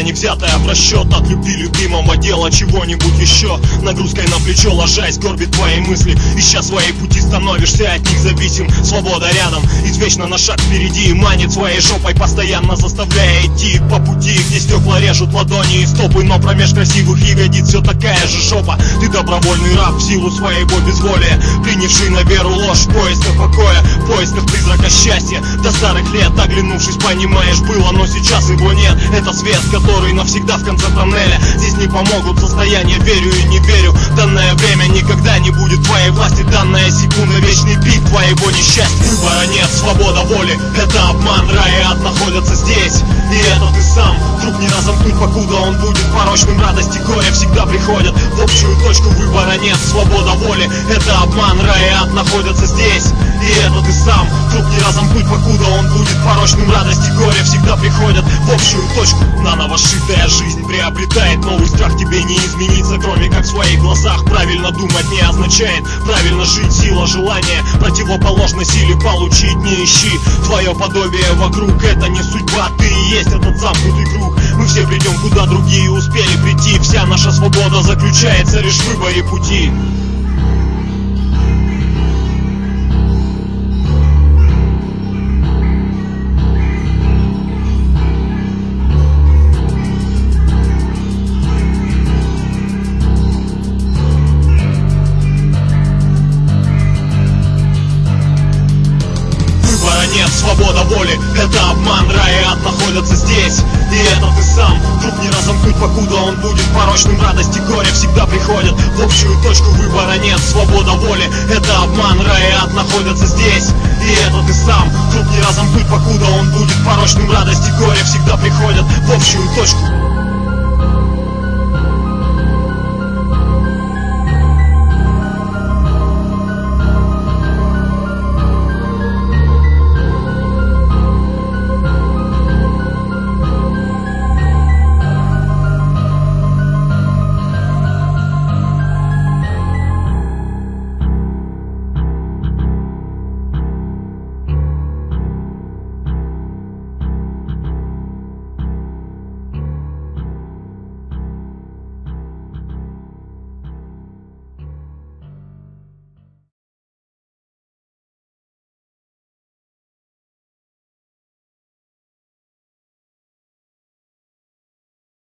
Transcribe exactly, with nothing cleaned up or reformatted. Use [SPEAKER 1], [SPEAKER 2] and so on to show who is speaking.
[SPEAKER 1] никогда не взятая в расчет. От любви любимого дела чего-нибудь еще. Нагрузкой на плечо ложась, горбит твои мысли. Ища свои пути, становишься от них зависим. Свобода рядом, извечно на шаг впереди. Манит своей жопой, постоянно заставляя идти по пути, где стекла режут ладони и стопы. Но промеж красивых ягодиц все такая же жопа. Ты добровольный раб в силу своего безволия, принявший на веру ложь в поисках покоя, в поисках призрака счастья. До старых лет, оглянувшись, понимаешь, было, но сейчас его нет. Это свет, который навсегда в конце тоннеля. Здесь не помогут состояния, верю и не верю. Данное время никогда не будет твоей власти. Данная секунда, вечный пик твоего несчастья. Выбора нет, свобода воли, это обман. Рай и ад находятся здесь, и это ты сам. Круг не разомкнуть, покуда он будет порочным. Радость и горе всегда приходят в общую точку. Выбора нет, свобода воли, это обман. Рай и ад находятся здесь, и это ты сам. Круг не разомкнуть, покуда он будет порочным. Радость и горе всегда приходят в общую точку. Наново сшитая жизнь приобретает новый страх. Тебе не измениться, кроме как в своих глазах. Правильно думать не означает правильно жить. Сила желания противоположна силе получить. Не ищи твое подобие вокруг, это не судьба. Ты и есть этот замкнутый круг. Мы все придем, куда другие успели прийти. Вся наша свобода заключается лишь в выборе пути. Нет, свобода воли, это обман. Рай и ад находятся здесь, и это ты сам. Круг не разомкнуть, покуда он будет порочным. Радость и горе всегда приходят в общую точку. Выбора нет, свобода воли, это обман. Рай и ад находятся здесь, и это ты сам. Круг не разомкнуть, покуда он будет порочным. Радость и горе всегда приходят в общую точку.